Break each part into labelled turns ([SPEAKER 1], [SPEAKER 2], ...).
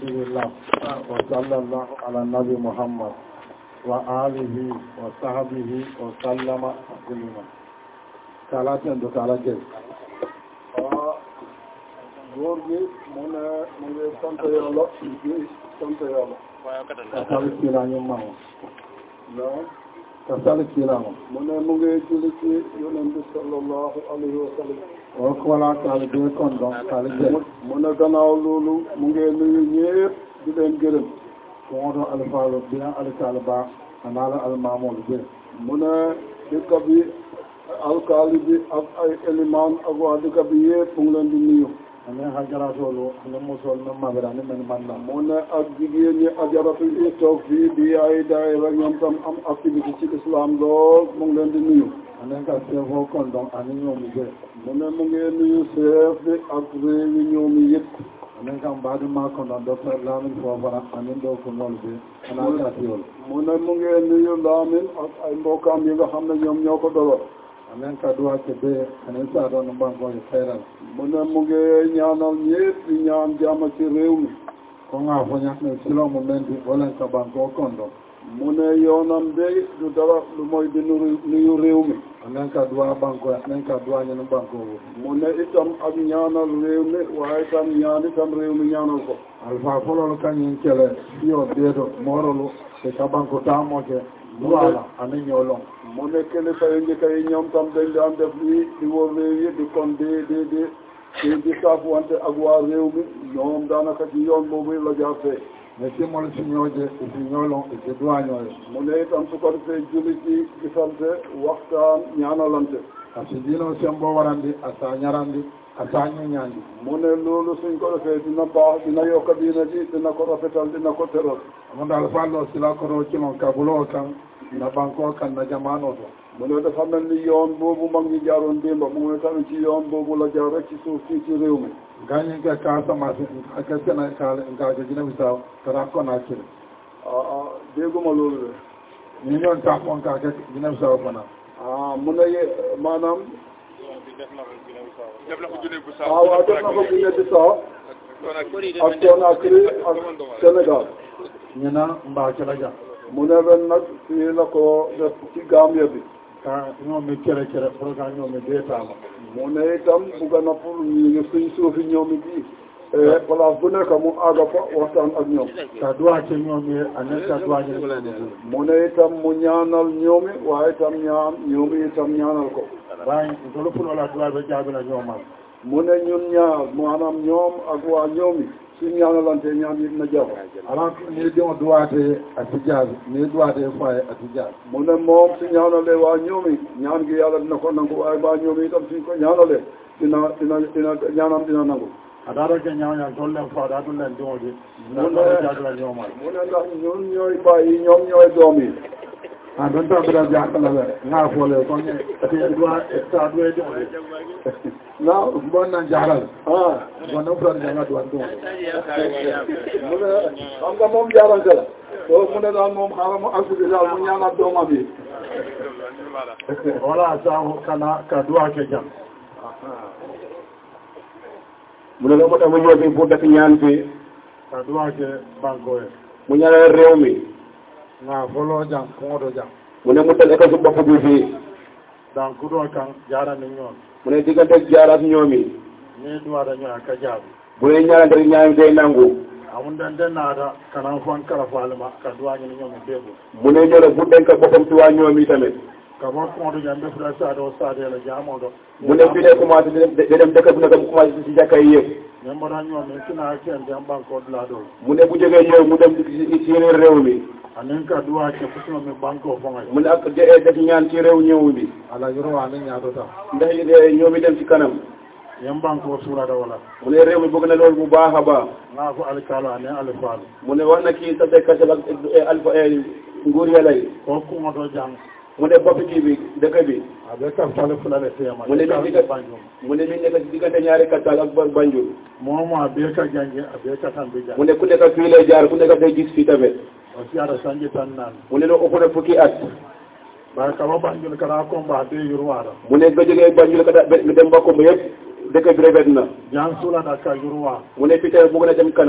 [SPEAKER 1] alhamdulillah wa sallallahu ala nabi Muhammad wa alihi wa sahbihi wa sallama taslima kala ten do kala ke góor gi mu ngi sant Yàlla kasal kiilañu mawo non kasal kiilaŋo mu ngi julli ci Yonent bi sallallahu alayhi wa sallam o kola kaali be kon ɗon kaali je mu gannaaw loolu mu ngi nuyu ñëpp di leen gërëm ko oto alfaalo bien alkaali ba anaala almamol be mu dëkk bi alkaali bi ak ay éliman ak waa dëkk bi yëpp mu ngi leen di nuyu ane hajaraatoolu ane musol no mabira ni men man la mu ak jigéen ñi ajaratu yi toog fii di ay daayira ñoom tam am activité ci islam lool mu ngi leen di nuyu ane ka seefoo kon donc ani ñoomi be mu mu ngi nuyu chef bi ak réewi ñoomi yëpp ane kam mbaadi maa kon donc docteur Lamine Fofana anin ɗo ko noon be ana katiol mu ngi nuyu Lamine ak ay mbokkam yi nga xam ne ñoom ñoo ko dolo anen ka duwake be anen sa doon bankoje xeyral mu ngi ñaanal ñëpp di ñaan jàmm ci réew mi ko nga fo ñakne silo mo menti wolen ka banko kondo mu yoonam de du dara lu mooy di nuyu réew mi anen ka duwa banko anen ka duwa ñen banko mu itam ak ñaanal réew mi waaye tam itam réew mi ñaanal ko alfa fololu kañin kele yo deedo morolu e ka banko tamoke voilà ani ñoolong mu kilifa yi njëkk yi ñoom tam dañ daan def lii di wër réew yi di kon di saafu wante ak waa réew mi ñoom daanaka ci yoon boobu la jaar fee mais si mol si ñooje si ñoolong si duwaañooye mu itam su ko defee julli ci gisante waxtaan ñaanalante parce que diino sembo warandi asa ñarandi asa ñuñaandi mu loolu suñ ko defee dina baax dina yokka diina ji dina ko rafetal dina ko teral mo daal fallo sila koro cilon kabuloo kan na banko kan na jamaano to mu dafa mel ni yoon boobu mag ñi jaaroon démba mu tamit ci yoon boobu la jaar rek ci suuf ci réew mi gañi nga Casamance ak Sénégal nga Guinée Bissau tara Conakry dégguma loolu de ñu ñoon tax moon ka Guinée Bissau fana mu maanaam def na ko Guinée Bissau waaw def na ko Guinée Bissau ak Conakry ak Sénégal ñu na mbaa ci la ja mu ren nag fii la ko def ci Gambie bi ka ñoomi kere pour ka ñoomi deetaama mu itam bugga na pour ñu suñ suufi ñoomi bi place bu nekk mu àgga fa waxtaan ak ñoom ka duwaace ñoomi anen ka duwaace mu itam mu ñaanal ñoomi waaye itam ñoomi itam ñaanal ko waaye tolu pour wala duwaa ba jaabi la ñoomal mu ñun ñaar maanaam ñoom ak waa ñoomi suñ ñaanalante ñaan yi na jàpp alors ni dion duwaate ati jaabi ni duwaate faye ati jaabi mu moom su ñaanalee waa ñoomi ñaan gi yàlla dina ko nangu waaye waa ñoomi itam suñ ko ñaanalee dina ñaanam dina nangu adaaro ke ñaañaan tool leen faa daa dul leen dion di mu ndax ñun ñooy bàyyi ñoom ñooy doom yi don ta bida jakala be nga fole ko ne ti doa ta doe do na bon na jaral bon na pro nga do do am nga mom jaral kala so mu ne dal mom xala mu asudi dal mu ñaanal dooma bi wala sa kana ka doa ke jam mu ne ko tamu ñoo fi pour def ñaan fi ka doa ke banko mu ñaanal réew mi nga folo jang ko do jang mu mu tel eka su bopp bi fii donc ku do kan jaara ni ñoom mu diggante jaaraat ñoomi ni duwara ñoo ka jaabu bu ñaara der ñaami day nangu amun den naata kana fon kala falma ka duwa ni ñoomi bebo mu ñoro bu den ka boppam ci waa ñoomi tamit ka mo ko do jambe fra sa do la jaamo do mu bi de commencé de dem dëkk bu nekk mu commencé ci jakkay yépp même bo ñoomi kina ken jam banko la do mu bu jógee ñëw mu dem ci yeneen réew mi anen ka duwa ke fusno me banko fonga mu ak def ñaan ci réew ñëw bi ala yoro wa na ñaato ta ndax ñoomi dem ci kanam yam banko sura da wala mu réew mi bëgg na lool bu baaxa ba nga ko alkala ne alfal mu wax na ki sa dekk sa alfa nguur ya lay ko ko mo do jang mu bopp kii bi dëkk bi avec tale fulale tema mu mi nekk diggante ñaari katal ak Banjul moom be ka jange be ka tan be jang mu ku nekk fii lay jaar ku nekk day gis fii tamit o siara sanji tan nan mu no ëpp na fukki at ba ka ba Banjul kala ko ba be yurwara mu ba jógee Banjul ka dem ba ko yëpp dëkk bi rafet na jang sula da ka yurwa mu fi tay bëgg na dem kanam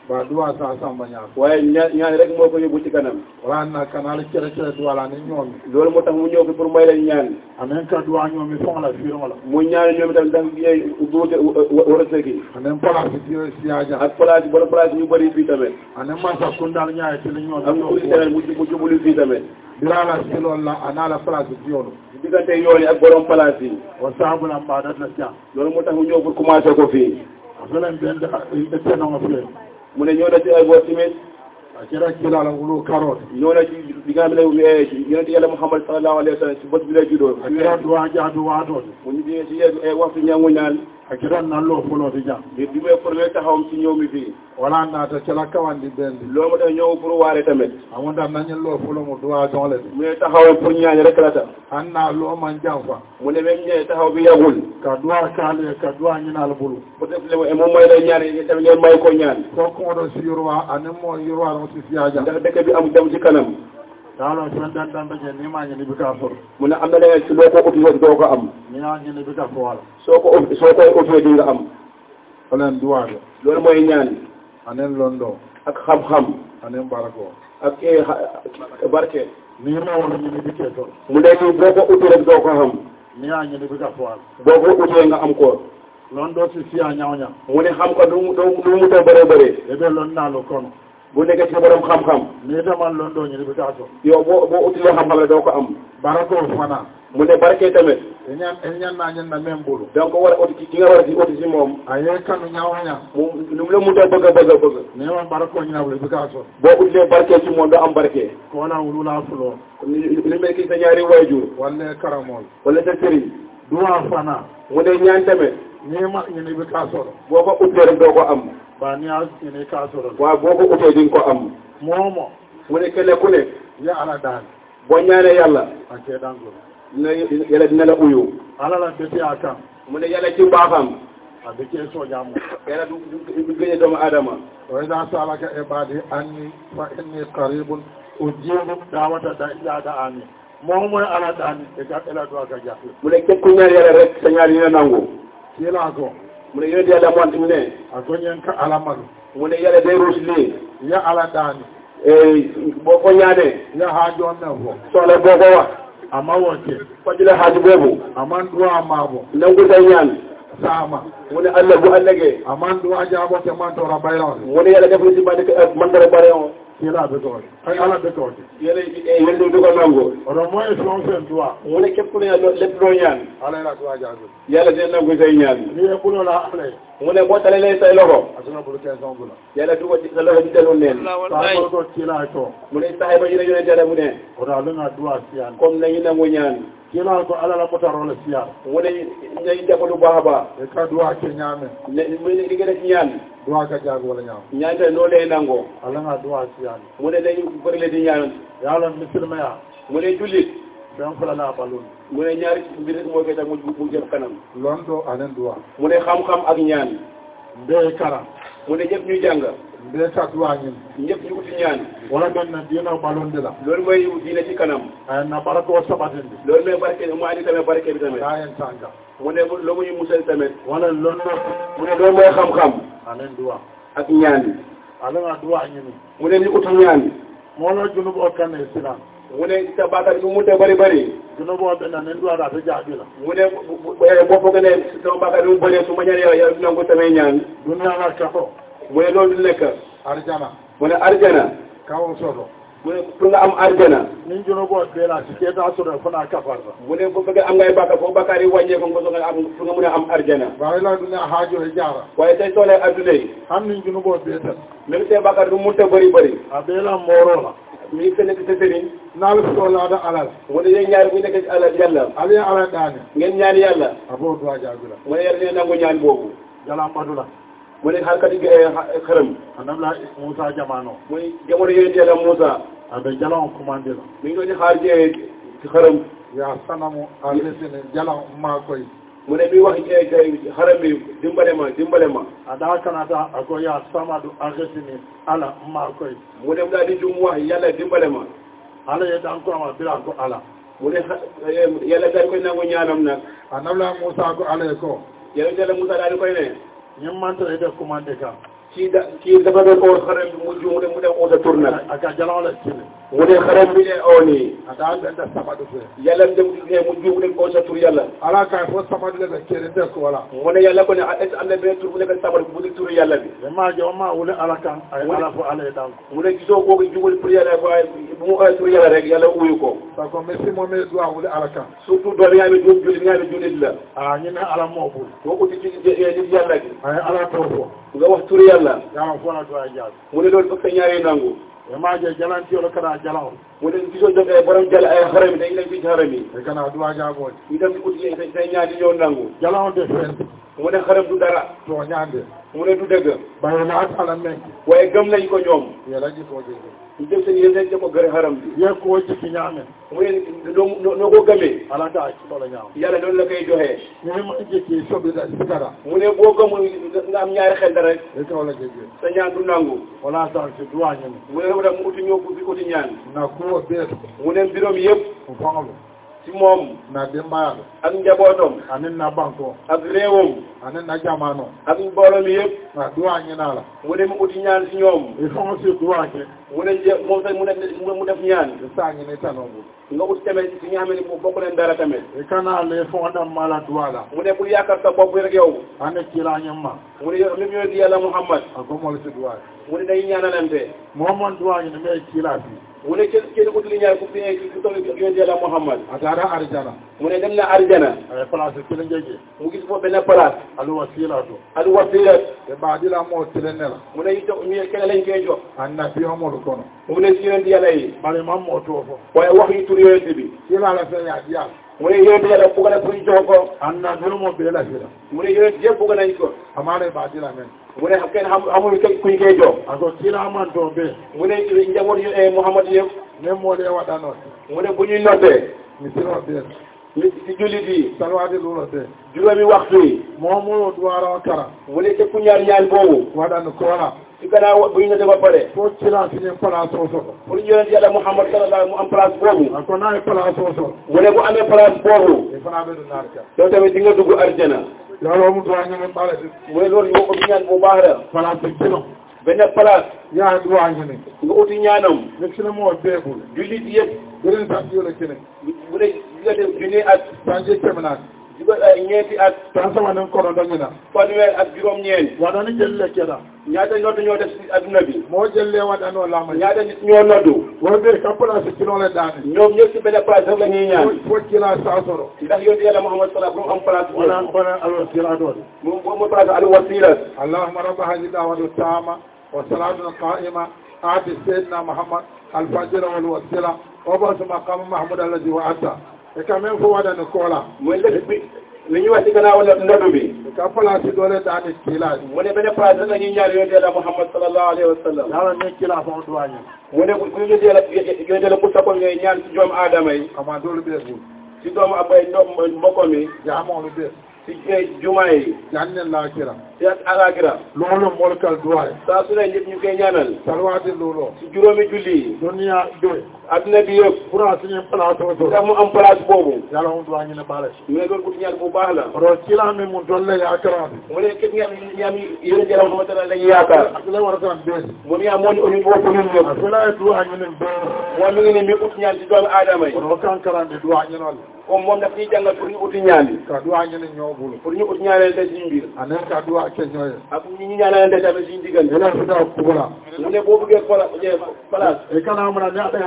[SPEAKER 1] ba duwa sa samba ñaan
[SPEAKER 2] waaye ñaan rek moo ko yóbbu ci kanam
[SPEAKER 1] wala na kanal kere kere duwa la ni ñoomi
[SPEAKER 2] loolu moo tax mu ñëw fi pour may leen ñaan
[SPEAKER 1] anen ka duwa ñoomi fon la fiiron la
[SPEAKER 2] mu ñaan ñoom itam dang duute war a sëgi
[SPEAKER 1] anen place si aja
[SPEAKER 2] ak place borom place ñu bëri fii tamit
[SPEAKER 1] anen man sa kundal ñaay ci li ñoomi
[SPEAKER 2] am kuli tamit mu jubuli fii tamit
[SPEAKER 1] bilala si loolu la ana la place si yoonu
[SPEAKER 2] diggante yoon yi ak borom place yi
[SPEAKER 1] wa saabu la mbaadat la jàng
[SPEAKER 2] loolu moo tax mu ñëw pour commencer ko fii
[SPEAKER 1] felen ben de tenongo fee
[SPEAKER 2] mu ne ñëw na ci ay boor tamit
[SPEAKER 1] a kera kilala wulu karoot
[SPEAKER 2] ñëw na ci bi nga xam ne yonent yàlla Muhammad sallallahu alayhi wa sallam si bët bi lay juddoo
[SPEAKER 1] a kera duwa jaadu waatooti
[SPEAKER 2] mu ñu ci waxtu ñangu ñaan
[SPEAKER 1] a kera nalloo fulooti jàng
[SPEAKER 2] bi may premier taxawam ci ñëw mi fii
[SPEAKER 1] wala naata kela kawandi bendi
[SPEAKER 2] loolu moo tax ñëw pour waare tamit
[SPEAKER 1] amonda nañu loo fulo mu duwa jongle bi
[SPEAKER 2] mu ne taxawam pour ñaan rek la tax
[SPEAKER 1] anna loo man jàng fa
[SPEAKER 2] mu ne même ñëwee taxaw bi yàggul
[SPEAKER 1] ka duwa kaale ka duwa ñinaal bulu
[SPEAKER 2] peut-être moom mooy lay ñaan tamit ngeen may ko ñaan
[SPEAKER 1] fo kuŋoto si yurwa anin moo yurwa no si siyaja
[SPEAKER 2] ndax dëkk bi am dem ci kanam
[SPEAKER 1] taalo fen danda je ni ma ñini bi ka for
[SPEAKER 2] mu ne am na leneen si loo ko uti woon doo ko am
[SPEAKER 1] ni yaa ñini bi ka fo wala
[SPEAKER 2] soo koy utee di nga am
[SPEAKER 1] olen duwa de
[SPEAKER 2] loolu mooy ñaan
[SPEAKER 1] anen londo
[SPEAKER 2] ak xam-xam
[SPEAKER 1] anen barako
[SPEAKER 2] ak barke
[SPEAKER 1] ni ma wala ñini bi ke for
[SPEAKER 2] mu ne nii boo ko uti rek doo ko xam
[SPEAKER 1] ni yaa ñini bi ka fo wala
[SPEAKER 2] boo ko utee nga am ko
[SPEAKER 1] londo si siya ñawña
[SPEAKER 2] mu ne xam ko du mu ta bëree bëree
[SPEAKER 1] ebe lon naalo kono
[SPEAKER 2] bu nekkee ci borom xam-xam
[SPEAKER 1] ni tamal londo ñini bi ka so
[SPEAKER 2] yow boo utilee xam-xam la doo ko am
[SPEAKER 1] barako fana
[SPEAKER 2] mu ne barke tamit
[SPEAKER 1] ñan na ñen na même bulu
[SPEAKER 2] donc war a uti ki nga war a uti si moom
[SPEAKER 1] aye kanu ñawña
[SPEAKER 2] mu lu mu la mu ta bëgg
[SPEAKER 1] ne man barako ñawle bi ka so
[SPEAKER 2] boo utilee barke ci moom doo am barke
[SPEAKER 1] ko wala wulula fulo
[SPEAKER 2] li mel ki sa ñaari waajur
[SPEAKER 1] wala karamol
[SPEAKER 2] wala sa sëriñ
[SPEAKER 1] duwa fana
[SPEAKER 2] mu ne ñaan tamit
[SPEAKER 1] ni ma ñini bi ka so
[SPEAKER 2] boo ko utee rek doo ko am
[SPEAKER 1] ba ni as ñini ka so
[SPEAKER 2] waaw boo ko utee di nga ko am
[SPEAKER 1] momo
[SPEAKER 2] mu ne kenn ku ne
[SPEAKER 1] ya ala daan
[SPEAKER 2] boo ñaanee yàlla
[SPEAKER 1] ake dango
[SPEAKER 2] yàlla dina la uyu
[SPEAKER 1] ala la beti akam
[SPEAKER 2] mu ne yàlla ci mbaaxam
[SPEAKER 1] a beti so jamu
[SPEAKER 2] yàlla du gëñe doomu aadama
[SPEAKER 1] wa idha salaka ibadi anni fa inni qaribun ujibu da'wata da'ani momo ala daan e ga ela do ga jafi
[SPEAKER 2] mu ne képp ku ñaan yàlla rek sa ñaan dina nangu
[SPEAKER 1] kila ko
[SPEAKER 2] mu ne yonent yàlla moo mu ne
[SPEAKER 1] agonyen ka ala malu
[SPEAKER 2] mu ne yàlla day ruus lii
[SPEAKER 1] ya ala daan
[SPEAKER 2] boo ko ñaanee
[SPEAKER 1] ya haajo na fo
[SPEAKER 2] soxla boo ko wax
[SPEAKER 1] ama wote
[SPEAKER 2] fajula xaaju boobu
[SPEAKER 1] aman duwa mabo
[SPEAKER 2] nangu say ñaan
[SPEAKER 1] sama
[SPEAKER 2] mu ne Allah bu ëllëgee
[SPEAKER 1] aman duwa jabo te man to rabayro
[SPEAKER 2] mu ne yàlla def na si man dara bare on
[SPEAKER 1] kila be ko ay ala be ko
[SPEAKER 2] yàlla du ko nangu
[SPEAKER 1] oro moy so sen duwa
[SPEAKER 2] mu ne képp ku ne lépp loo ñaan
[SPEAKER 1] ala la duwa jabo
[SPEAKER 2] yàlla dina nangu say ñaan
[SPEAKER 1] ni e bulo la ale
[SPEAKER 2] mu ne boo talalee say loxo
[SPEAKER 1] asuna bulu ke son bula
[SPEAKER 2] yàlla du ko sa loxo di dellu neen
[SPEAKER 1] sa ko kila to
[SPEAKER 2] mu ne saxee ba ñu ne yonent yàlla mu ne
[SPEAKER 1] ora lu nga duwa siyan
[SPEAKER 2] comme nañu nangu ñaan
[SPEAKER 1] kila ko ala la motaro le siyan
[SPEAKER 2] mu ne nañu def lu baax a baax
[SPEAKER 1] e ka duwa ke ñame
[SPEAKER 2] mu ne li nga def ñaan
[SPEAKER 1] duwa ka jago wala ñam
[SPEAKER 2] ñaan te noo lay nangoo
[SPEAKER 1] ala nga duwa siyan
[SPEAKER 2] mu ne dañu bëri la di ñaan
[SPEAKER 1] yalla misilma ya
[SPEAKER 2] mu ne jullit
[SPEAKER 1] ben fula la balun
[SPEAKER 2] mu ne ñaari mbir rek moo koy tax mu jëm kanam
[SPEAKER 1] londo anen duwa
[SPEAKER 2] mu ne xam-xam ak ñaan
[SPEAKER 1] be kara
[SPEAKER 2] mu ne ñëpp ñu jàng
[SPEAKER 1] be ka duwa ñin
[SPEAKER 2] ñëpp ñu uti ñaan
[SPEAKER 1] wala ben na dina balun dila
[SPEAKER 2] loolu mooy diine ci kanam
[SPEAKER 1] ay na barako sabatindi
[SPEAKER 2] loolu mooy barke mu andi tamit barke bi tamit
[SPEAKER 1] la en tanga
[SPEAKER 2] mu ne lu muy musal tamit
[SPEAKER 1] wala londo
[SPEAKER 2] mu ne loolu mooy xam-xam
[SPEAKER 1] anen duwa
[SPEAKER 2] ak ñaan
[SPEAKER 1] ala nga duwa ñini
[SPEAKER 2] mu ne ñu uti ñaan
[SPEAKER 1] mo la junub o kan islam
[SPEAKER 2] mu ne sa bàkkaar bi mu te bëri bëri
[SPEAKER 1] junub o ben na duwa da ta jaabi la
[SPEAKER 2] mu ne boo foog ne sama bàkkaar bi mu bëree su ma ñaan yàlla dina ko samay ñaan
[SPEAKER 1] dunya la ka ko
[SPEAKER 2] mu ne loolu du nekk
[SPEAKER 1] arjana
[SPEAKER 2] mu ne arjana
[SPEAKER 1] kawo soto
[SPEAKER 2] mu ne pour nga am arjana
[SPEAKER 1] ni junub o be la ci ke ta so da fana kafar
[SPEAKER 2] mu ne bu fekkee am ngay bàkkaar foofu bàkkaar yi wàññeeku nga soog a am pour nga mën a am arjana
[SPEAKER 1] ba la dunya haajo e jara
[SPEAKER 2] waaye say soxla adduna yi
[SPEAKER 1] han ni junub o be tan
[SPEAKER 2] même say bàkkaar du mu te bëri bëri
[SPEAKER 1] a be la moro la
[SPEAKER 2] mi ngi nekk sa sëriñ
[SPEAKER 1] naal ko la da alal
[SPEAKER 2] mu ne yéen ñaar bu nekk ci alal yàlla
[SPEAKER 1] ali ala dani
[SPEAKER 2] ngeen ñaan yàlla
[SPEAKER 1] abo duwa jaabi la
[SPEAKER 2] mu ne yàlla dina nangu ñaan boobu
[SPEAKER 1] jala madula
[SPEAKER 2] mu ne xarkati xërëm
[SPEAKER 1] anabla Musa jamano
[SPEAKER 2] muy jamono yonent yàlla Musa
[SPEAKER 1] abe jalan commandé la
[SPEAKER 2] mi ngi doon di xaar jee ci xërëm
[SPEAKER 1] ya sanamu alesene jalan ma koy
[SPEAKER 2] mu ne mi wax xërëm bi dimbale ma
[SPEAKER 1] ada kanata ako ya samadu alesene ala ma koy
[SPEAKER 2] mu ne mu daal di jum wax yàlla dimbale ma
[SPEAKER 1] ala ye dan ko ma bila ko ala
[SPEAKER 2] mu ne yàlla daal koy nangu ñaanam nag
[SPEAKER 1] anabla Musa ko ala ko
[SPEAKER 2] yonent yàlla Musa daal di koy ne
[SPEAKER 1] ñim manta ede commandé ka
[SPEAKER 2] ci dafa doon oo xaram bi mu juum mu dem oo sa tur nag
[SPEAKER 1] aka jalaw la kile
[SPEAKER 2] mu ne xaram bi ne oo nii
[SPEAKER 1] ada da sabadu fe
[SPEAKER 2] yàlla dem mu juum dem oo sa tur yàlla
[SPEAKER 1] ala ka fo sabadu le kile de ko wala
[SPEAKER 2] mu ne yàlla ko ne est am na benn tur bu nekk sabadu bu dul tur yàlla bi
[SPEAKER 1] ma jo ma wala ala kan ay ala fo ala dan
[SPEAKER 2] mu ne gisoo kooku jugul pour yàlla waaye bu mu oo tur yàlla rek yàlla uyu ko
[SPEAKER 1] sa ko messi mo me do wala ala kan
[SPEAKER 2] surtout doon yaa ngi juum jullit yaa ngi jullit la
[SPEAKER 1] ah ñu ne ala mo bu
[SPEAKER 2] boo ko ci nit yàlla gi
[SPEAKER 1] ay ala to fo
[SPEAKER 2] nga wax tur yàlla
[SPEAKER 1] yaa fo na do ay jaal
[SPEAKER 2] mu ne loolu fokk sa ñaari nangu
[SPEAKER 1] ma je jalanti wala kana jalaw
[SPEAKER 2] mu ne gisoo jógee borom jël ay xaram dañ lay ci xaram yi
[SPEAKER 1] kana do ja go
[SPEAKER 2] ñu dem di uti say ñaari ñoo nangu
[SPEAKER 1] jalaw de fen
[SPEAKER 2] mu ne xaram du dara
[SPEAKER 1] to ñande
[SPEAKER 2] mu ne du dëgg
[SPEAKER 1] bayo na ala men
[SPEAKER 2] waaye gëm nañ ko ñoom
[SPEAKER 1] yela ji ko je
[SPEAKER 2] ñu dem seen yéen dañ ko gër xaram bi
[SPEAKER 1] ye ko ci ki ñame
[SPEAKER 2] mu ne noo ko gëmee
[SPEAKER 1] ala da ci wala ñaaw
[SPEAKER 2] yàlla doon la koy joxee
[SPEAKER 1] ni ma ci ci sobi da sigara
[SPEAKER 2] mu ne boo gëmul nga am ñaari xel dara
[SPEAKER 1] e ko wala jeje
[SPEAKER 2] sa ñaan du nangu
[SPEAKER 1] wala ta ci duwa ñen
[SPEAKER 2] mu ne mu dem mu uti ñëw bi uti ñaan
[SPEAKER 1] na ko be
[SPEAKER 2] mu ne mbirom yëpp
[SPEAKER 1] ko fangalo
[SPEAKER 2] ci moom
[SPEAKER 1] na demba
[SPEAKER 2] ak njabootam
[SPEAKER 1] anen na banko
[SPEAKER 2] ak réewam
[SPEAKER 1] anen na jamano
[SPEAKER 2] ak mbooloo mi yëpp
[SPEAKER 1] na duwa ñena la
[SPEAKER 2] mu ne mu uti ñaan ci ñoom
[SPEAKER 1] e fon ci duwa ke
[SPEAKER 2] mu ne moom sax mu def ñaan
[SPEAKER 1] sa ñene tanongu
[SPEAKER 2] nga ut tamit ci nga xam ne mu bokk leen dara tamit
[SPEAKER 1] e kana le fon da mala duwa la
[SPEAKER 2] mu ne bul yaakaar sa bopp rek yow
[SPEAKER 1] ane kila ñamma
[SPEAKER 2] mu ne yow même yonent yàlla Muhammad
[SPEAKER 1] ako mo ci duwa
[SPEAKER 2] mu ne day ñaanalante
[SPEAKER 1] Muhammad duwa ñene me kila fi
[SPEAKER 2] mu ne kenn ut li ñaan ku toll yonent yàlla Muhammad
[SPEAKER 1] atara arjana
[SPEAKER 2] mu ne dem na arjana
[SPEAKER 1] ay place ci ngeje
[SPEAKER 2] mu gis foofu benn place
[SPEAKER 1] al wasilatu
[SPEAKER 2] al wasila
[SPEAKER 1] e baadila mo tilenela
[SPEAKER 2] mu ne ñu kenn lañ koy jox
[SPEAKER 1] annabi omol kono
[SPEAKER 2] mu ne si yonent yàlla yi
[SPEAKER 1] bari mam mo to fo
[SPEAKER 2] waaye wax yi tur yonent bi
[SPEAKER 1] kila la fe ya dia
[SPEAKER 2] mu ne yonent yàlla bëgg na pour ñu jox ko
[SPEAKER 1] annabi mo be la fira
[SPEAKER 2] mu ne yonent yëpp bëgg nañ ko
[SPEAKER 1] amare baadila men
[SPEAKER 2] mu ne kenn xamul kuñ koy jox
[SPEAKER 1] ako kila man to be
[SPEAKER 2] mu ne njaboot Muhammad yëpp
[SPEAKER 1] nem mo le wadano
[SPEAKER 2] mu ne bu ñuy noddee
[SPEAKER 1] mi sino be
[SPEAKER 2] ci jullit yi
[SPEAKER 1] salwaade lulo de
[SPEAKER 2] juróomi waxtu yi
[SPEAKER 1] momo duwara kara
[SPEAKER 2] mu ne te ku ñaan boobu
[SPEAKER 1] wadano kola
[SPEAKER 2] ci gannaaw bu ñu noddee ba pare
[SPEAKER 1] fo kila sine place so so
[SPEAKER 2] pour yonent yàlla Muhammad sallallahu mu am place boobu
[SPEAKER 1] ako na place so so
[SPEAKER 2] mu ne bu amee place boobu
[SPEAKER 1] e fana be do narka
[SPEAKER 2] yow tamit di nga dugg arjana
[SPEAKER 1] yalo mu duwa ñene bala
[SPEAKER 2] mu ne loolu boo ko ñaan bu baax la
[SPEAKER 1] place kilo
[SPEAKER 2] benn place
[SPEAKER 1] ya duwa ñene
[SPEAKER 2] nga uti ñaanam
[SPEAKER 1] nek sine mo bebul
[SPEAKER 2] jullit yëpp
[SPEAKER 1] gëren sa yole kene
[SPEAKER 2] mu ne nga def junni at
[SPEAKER 1] sanje kemenan
[SPEAKER 2] ñeenti at
[SPEAKER 1] tan sama nan kono dañina
[SPEAKER 2] fanweer ak juróom-ñeent
[SPEAKER 1] wadani jelle keda
[SPEAKER 2] ñaata noddu ñoo def ci adduna bi
[SPEAKER 1] mo jelle wadano lama
[SPEAKER 2] ñaata nit ñoo noddu
[SPEAKER 1] wobe ka place kilo le dani
[SPEAKER 2] ñoom ñëpp ci benn place rek la ñuy ñaan
[SPEAKER 1] fo kila sa soro
[SPEAKER 2] ndax yonent yàlla Muhammad sallallahu alayhi wa sallam am place
[SPEAKER 1] wala bana al wasila do
[SPEAKER 2] mo place al wasila
[SPEAKER 1] allahumma rabb hadhihi da'watu tama wa salatu qa'ima ati sayyidina muhammad al fajr wal wasila wa ba'd maqam mahmud alladhi wa'ata e kamen fo wadano kola
[SPEAKER 2] mooy lépp bi li ñu wax ci gannaaw noddu bi
[SPEAKER 1] ka place doole dani kila
[SPEAKER 2] mu ne benn place rek la ñuy ñaan yonent yàlla Muhammad sallallahu alayhi wa sallam
[SPEAKER 1] yalla ne kila fo duwañi
[SPEAKER 2] mu ne bu yonent yàlla bu sappo ngay ñaan ci doomu aadama yi
[SPEAKER 1] ama dole be bu
[SPEAKER 2] ci doomu abay mbokko mi
[SPEAKER 1] ya mo be
[SPEAKER 2] ci jumaa yi
[SPEAKER 1] janne la kira
[SPEAKER 2] ci alaakira
[SPEAKER 1] lolo molkal duwaay
[SPEAKER 2] saa su ne ñëpp ñu koy ñaanal
[SPEAKER 1] salwaati lolo
[SPEAKER 2] ci juróomi julli yi
[SPEAKER 1] dunya do
[SPEAKER 2] adduna bi yëpp
[SPEAKER 1] pura suñu place so
[SPEAKER 2] ndax mu am place boobu
[SPEAKER 1] yalla on duwañi ne bala
[SPEAKER 2] mais loolu ku ñaan bu baax la
[SPEAKER 1] ro kila mi mun dolle ya kara
[SPEAKER 2] mu ne képp ñaam yéen jëlam Muhammad sallallahu alayhi yaakaar
[SPEAKER 1] ak la war tan be
[SPEAKER 2] mu ne moo ñu oni bokk ñun ñëpp
[SPEAKER 1] afela duwañi ne be
[SPEAKER 2] moom mi ngi ne mi ut ñaan ci doomu aadama yi
[SPEAKER 1] ro kan karande duwañi non
[SPEAKER 2] comme moom daf ñuy jàngal pour ñu uti ñaan yi
[SPEAKER 1] ka duwañi ne ñobul
[SPEAKER 2] pour ñu ut ñaanal te suñu biir
[SPEAKER 1] anen ka duwa ke ñoy
[SPEAKER 2] ak ñu ñaanal te tamit suñu diggante
[SPEAKER 1] ela fi da kubula
[SPEAKER 2] mu ne boo bëggee place
[SPEAKER 1] e kana mona ne ada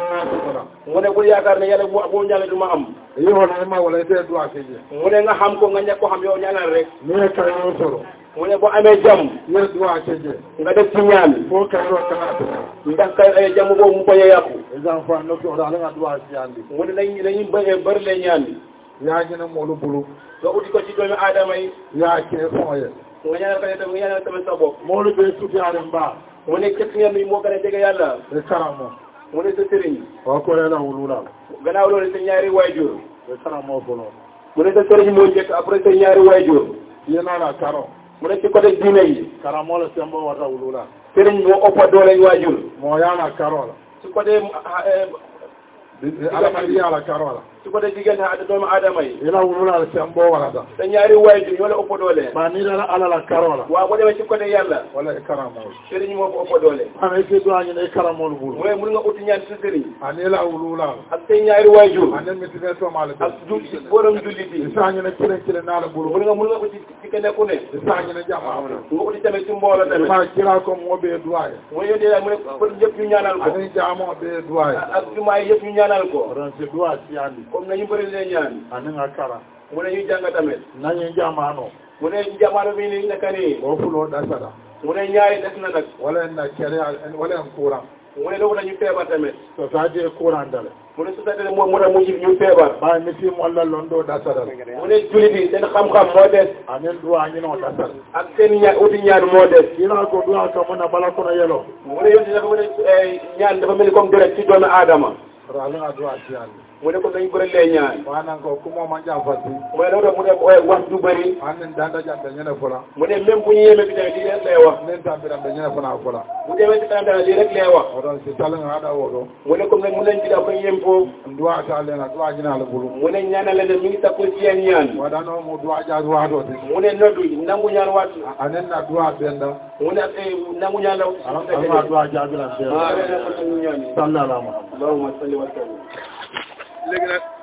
[SPEAKER 2] mu ne bul yaakaar ne yàlla boo ñaanal du ma am
[SPEAKER 1] yi wala ma wala te duwa ke je
[SPEAKER 2] mu ne nga xam ko nga ñàkk ko xam yow ñaanal rek
[SPEAKER 1] ne ka yo soro
[SPEAKER 2] mu ne boo amee jàmm
[SPEAKER 1] ne duwa ke je
[SPEAKER 2] nga def ci ñaan
[SPEAKER 1] fo ka ro kana
[SPEAKER 2] ndax kay jàmm boobu mu bañ a yàqu
[SPEAKER 1] les enfants no ko da nga duwa ci andi
[SPEAKER 2] mu ne dañuy bëri lay ñaan
[SPEAKER 1] ya ñu ne molu bulu
[SPEAKER 2] nga uti ko ci doomu aadama yi
[SPEAKER 1] ya ke fo ye
[SPEAKER 2] nga ñaanal tamit sa bopp
[SPEAKER 1] molu be su fiare mba
[SPEAKER 2] mu ne képp ngeen ni moo gën a jege yàlla
[SPEAKER 1] e karamo
[SPEAKER 2] mu ne sa sëriñ
[SPEAKER 1] o ko la wulula
[SPEAKER 2] gannaaw loolu sa ñaari waajur
[SPEAKER 1] e karamo folo
[SPEAKER 2] mu ne sa sëriñ moo njëkk après sa ñaari waajur
[SPEAKER 1] yena la karo
[SPEAKER 2] mu ne ci côté diine yi
[SPEAKER 1] karamo la sembo wata wulula
[SPEAKER 2] sëriñ moo ëpp doole waajur
[SPEAKER 1] mo ya la karo la
[SPEAKER 2] ci côté
[SPEAKER 1] ala ma ya la karo la
[SPEAKER 2] su ko da diggante ak doomu aadama yi
[SPEAKER 1] ila wulula sen bo wala da
[SPEAKER 2] sa ñaari waajur ñoo la ëpp doole
[SPEAKER 1] ba ni la ala la karola
[SPEAKER 2] waaw boo demee ci côté yàlla
[SPEAKER 1] wala karamo
[SPEAKER 2] sëriñ moo ko ëpp doole
[SPEAKER 1] ana ke do ñu ne karamo lu bul
[SPEAKER 2] mooy mun nga uti ñaan ci sëriñ
[SPEAKER 1] ani la wulula
[SPEAKER 2] ak say ñaari waajur
[SPEAKER 1] ani mi tine to mala
[SPEAKER 2] ak julli borom jullit yi
[SPEAKER 1] sa ñu ne kile na la bul
[SPEAKER 2] mun nga uti ci kenn ku ne
[SPEAKER 1] sa ñu ne jama
[SPEAKER 2] nga uti tamit ci mbooloo tamit
[SPEAKER 1] ma kila ko mo be duwaye
[SPEAKER 2] mu ñu dee mu ne pour ñëpp ñu ñaanal ko
[SPEAKER 1] ani jamo be duwaye
[SPEAKER 2] ak jumaay yëpp ñu ñaanal ko
[SPEAKER 1] ron ci duwa ci andi
[SPEAKER 2] comme nañu bëri leen ñaan
[SPEAKER 1] ani nga kara
[SPEAKER 2] mu ne ñu jàng tamit
[SPEAKER 1] nañu jamaano
[SPEAKER 2] mu ne jamaano bi ni naka nii
[SPEAKER 1] o fulo da sada
[SPEAKER 2] mu ne ñaari des na nag
[SPEAKER 1] wala na kere wala en courant
[SPEAKER 2] mu ne loolu dañu feebar tamit
[SPEAKER 1] so sa je courant dale
[SPEAKER 2] mu ne su fekkee ne moom mu ne mu ñu feebar
[SPEAKER 1] ba mi fi mo la londo da sada
[SPEAKER 2] mu ne jullit yi seen xam-xam moo des
[SPEAKER 1] anen duwa ñu no da sada
[SPEAKER 2] ak seen uti ñaan moo des
[SPEAKER 1] kila ko duwa ko mona bala ko na yelo
[SPEAKER 2] mu ne yonti dafa mu ne ñaan dafa mel ni comme deret ci doomu aadama
[SPEAKER 1] rala duwa ci andi
[SPEAKER 2] mu ne ko dañu bëri lee ñaan
[SPEAKER 1] manan ko kuma man jafati
[SPEAKER 2] mu ne loolu mu ne wax du bëri
[SPEAKER 1] anen danda jande ñene fola
[SPEAKER 2] mu ne même bu ñu yéeme bi tamit lii rek lay wax
[SPEAKER 1] nen tambiram be ñene fona fola
[SPEAKER 2] bu demee ci kanam tamit lii rek lay wax
[SPEAKER 1] oron ci talan ada wodo
[SPEAKER 2] mu ne comme nag mu leen ci dafa yem foofu
[SPEAKER 1] duwa ta le na duwa ñina la bulu
[SPEAKER 2] mu ne ñaanal leen mi ngi takku ci yeen ñaan
[SPEAKER 1] wadano mo duwa ja duwa do
[SPEAKER 2] mu ne noddu nangu ñaan waat
[SPEAKER 1] anen na duwa benda
[SPEAKER 2] mu ne nangu ñaan la
[SPEAKER 1] ala duwa ja bila
[SPEAKER 2] sallallahu
[SPEAKER 1] sallallahu alaihi
[SPEAKER 2] Allahumma salli wa sallim léegi nag